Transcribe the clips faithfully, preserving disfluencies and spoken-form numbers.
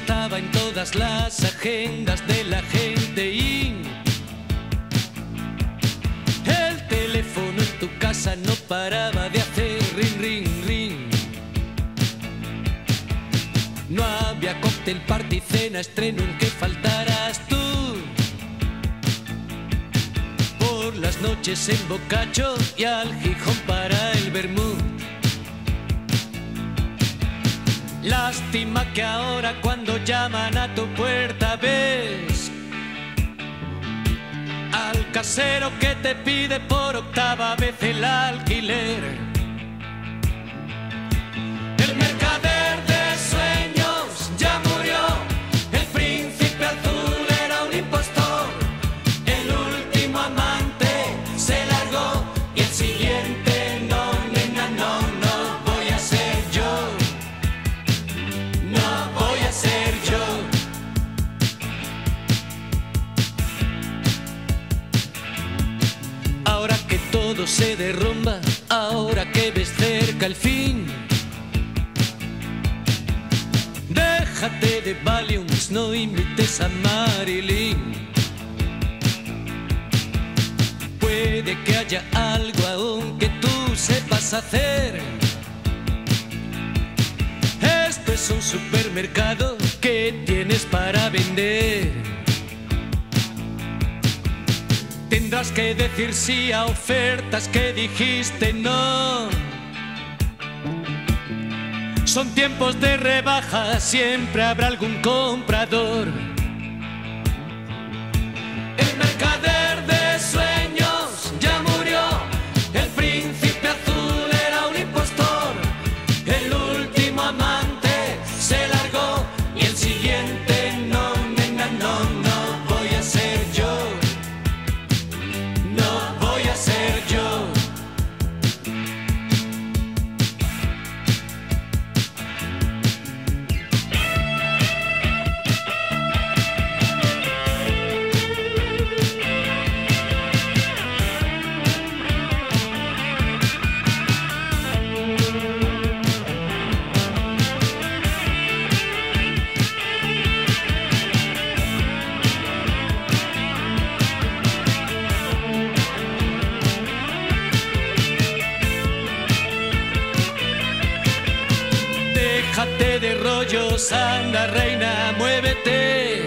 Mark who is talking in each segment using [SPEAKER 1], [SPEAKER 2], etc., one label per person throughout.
[SPEAKER 1] estaba en todas las agendas de la gente y el teléfono en tu casa no paraba de hacer ring, ring, ring. No había cóctel, party, cena, estreno en que faltaras tú. Por las noches en Bocacho y al Gijón para el vermut. Lástima que ahora cuando llaman a tu puerta ves al casero que te pide por octava vez el alquiler. El mercader de sueños ya murió, el príncipe azul era un impostor, el último amante se largó y el siguiente no, nena, no, no voy a ser yo, no voy a ser yo. Ahora que todo se derrumba, ahora que ves cerca el fin, déjate de Valiums, no invites a Marilyn. Puede que haya algo aún que tú sepas hacer. Esto es un supermercado que tienes para vender. Tendrás que decir sí a ofertas que dijiste no. Son tiempos de rebaja, siempre habrá algún comprador. El mercader de sueños ya murió, el príncipe azul era un impostor, el último amante se largó y el siguiente no, nena, no, no voy a ser yo, no voy a ser yo. Déjate de rollos, anda reina, muévete.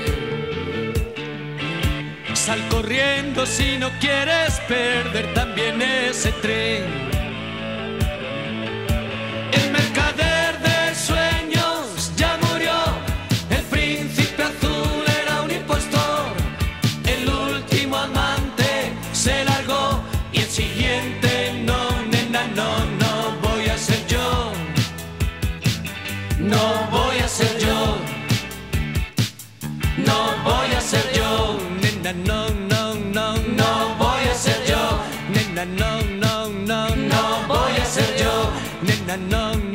[SPEAKER 1] Sal corriendo si no quieres perder también ese tren. El mercader de sueños ya murió, el príncipe azul era un impostor, el último amante se largó y el siguiente no, nena, no, no voy a ser yo. No voy a ser yo, no voy a ser yo, nena, no, no, no, no voy a ser yo, nena, no, no, no, no voy a ser yo, nena, no, no.